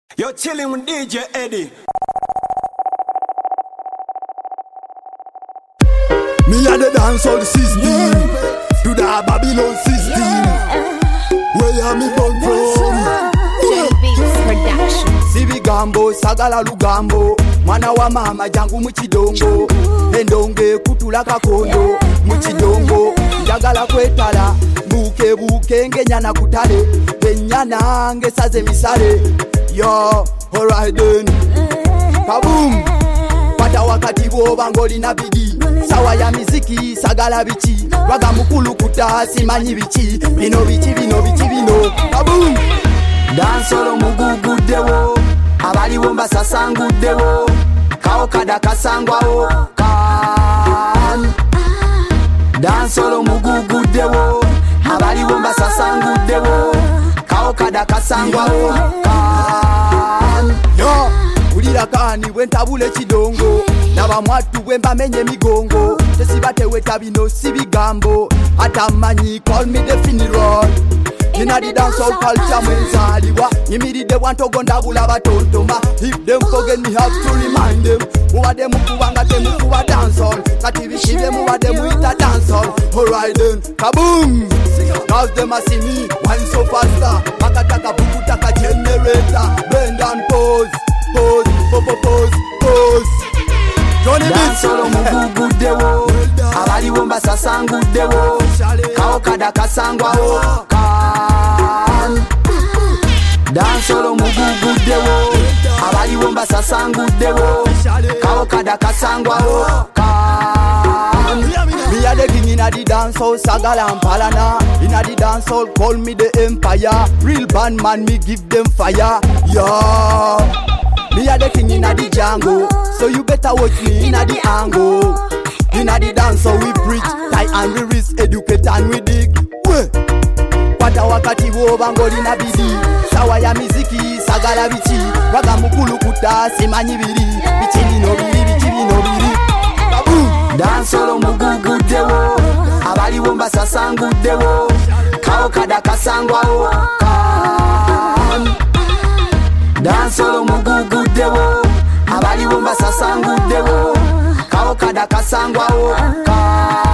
You're chilling with DJ Eddie. Me and the dancehall system, to the Babylon system. Where am me born from? Beats Production. Sibi gambo, sagala lugambo. Mwana wa mama jangu muchidongo. Endonge kutula kakondo. Muchidongo, njagala kwetala. Buke buke ngenyana kutale. Benyana nge saze misale. Yo, alright then. Kaboom. Pata wakati bangoli na bidi. Sawa ya miziki, sagala bichi. Waga mukulu kuta, simanyi bichi. Bino bichi, bino bichi, bino. Kaboom. Dansolo mugugudewo. Abali womba sasangudewo. Kao kada kasangwawo. Kan. Dansolo mugugudewo. Abali womba sasangudewo. Kao kada kasangwawo. Kan. Yo. Ulira kani wentabule chidongo. Naba mwatu wemba menye migongo. Sesibate wetabino sibigambo. Atamanyi call me the funeral. Inna the dancehall culture mwenzaliwa. Nyimiri wanto gonda bula batontoma. If them forget me have to remind them. Muwa dem kuwanga dem kuwa dancehall. Kati bishibe muwa dem ita dancehall. Alright then, kaboom. Cause them a see me, wine so faster. Makataka bukutaka generator. Bend and pose. Pose, pose, pose. Dansolo mugugudewo. Abali womba sasangudewo. Kao kada kasangwawo. Kan. Dansolo mugugudewo. Abali womba sasangudewo. Kao kada kasangwawo. Kan. Me a the king inna the dancehall, sagala and palana. Inna the dancehall, call me the empire. Real band man, me give them fire. Yeah. Me a the king inna the jungle, so you better watch me inna the angle. Inna the dance so we preach, tie and we risk, educate and we dig. Pata wakati bangoli na bidi. Sawa ya miziki, sagala bichi. Waga mukulu kuta, simanyi biri. Bichi bino biri, bichi bino biri. Babu! Dansolo mugugudewo. Abali womba sasangudewo. Kao kada kasangwawo. Kan. Dansolo mugugudewo. Abali womba sasangudewo. Kao kada kasangwawo. Kan.